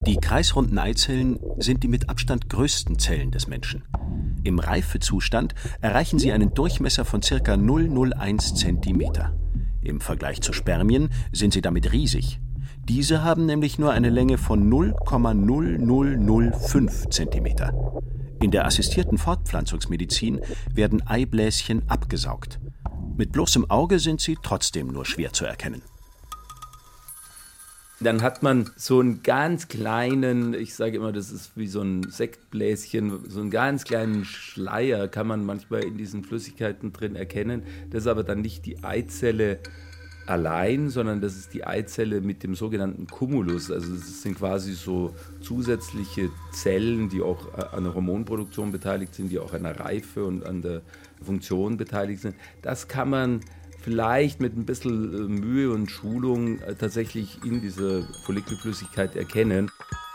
Die kreisrunden Eizellen sind die mit Abstand größten Zellen des Menschen. Im Reifezustand erreichen sie einen Durchmesser von ca. 0,01 cm. Im Vergleich zu Spermien sind sie damit riesig. Diese haben nämlich nur eine Länge von 0,0005 cm. In der assistierten Fortpflanzungsmedizin werden Eibläschen abgesaugt. Mit bloßem Auge sind sie trotzdem nur schwer zu erkennen. Dann hat man so einen ganz kleinen, ich sage immer, das ist wie so ein Sektbläschen, so einen ganz kleinen Schleier kann man manchmal in diesen Flüssigkeiten drin erkennen. Das ist aber dann nicht die Eizelle allein, sondern das ist die Eizelle mit dem sogenannten Cumulus. Also das sind quasi so zusätzliche Zellen, die auch an der Hormonproduktion beteiligt sind, die auch an der Reife und an der Funktion beteiligt sind. Das kann man vielleicht mit ein bisschen Mühe und Schulung tatsächlich in dieser Follikelflüssigkeit erkennen.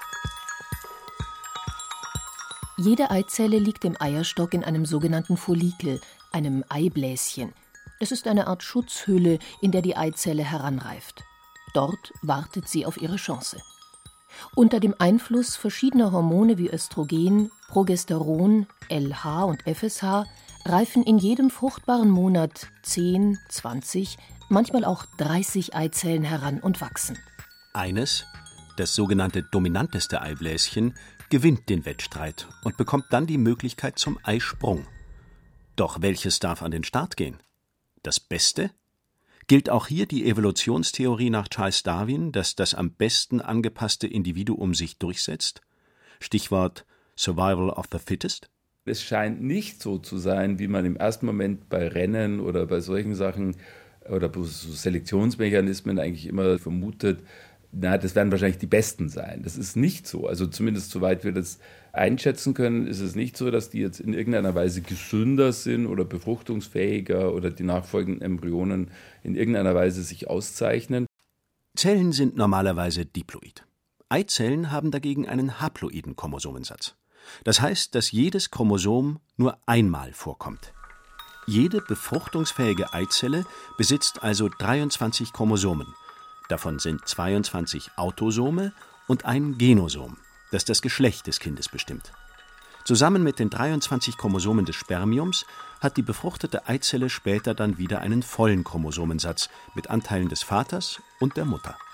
Jede Eizelle liegt im Eierstock in einem sogenannten Follikel, einem Eibläschen. Es ist eine Art Schutzhülle, in der die Eizelle heranreift. Dort wartet sie auf ihre Chance. Unter dem Einfluss verschiedener Hormone wie Östrogen, Progesteron, LH und FSH reifen in jedem fruchtbaren Monat 10, 20, manchmal auch 30 Eizellen heran und wachsen. Eines, das sogenannte dominanteste Eibläschen, gewinnt den Wettstreit und bekommt dann die Möglichkeit zum Eisprung. Doch welches darf an den Start gehen? Das Beste? Gilt auch hier die Evolutionstheorie nach Charles Darwin, dass das am besten angepasste Individuum sich durchsetzt? Stichwort Survival of the Fittest? Es scheint nicht so zu sein, wie man im ersten Moment bei Rennen oder bei solchen Sachen oder bei so Selektionsmechanismen eigentlich immer vermutet, das werden wahrscheinlich die Besten sein. Das ist nicht so. Also zumindest soweit wir das einschätzen können, ist es nicht so, dass die jetzt in irgendeiner Weise gesünder sind oder befruchtungsfähiger oder die nachfolgenden Embryonen in irgendeiner Weise sich auszeichnen. Zellen sind normalerweise diploid. Eizellen haben dagegen einen haploiden Chromosomensatz. Das heißt, dass jedes Chromosom nur einmal vorkommt. Jede befruchtungsfähige Eizelle besitzt also 23 Chromosomen. Davon sind 22 Autosome und ein Genosom, das das Geschlecht des Kindes bestimmt. Zusammen mit den 23 Chromosomen des Spermiums hat die befruchtete Eizelle später dann wieder einen vollen Chromosomensatz mit Anteilen des Vaters und der Mutter.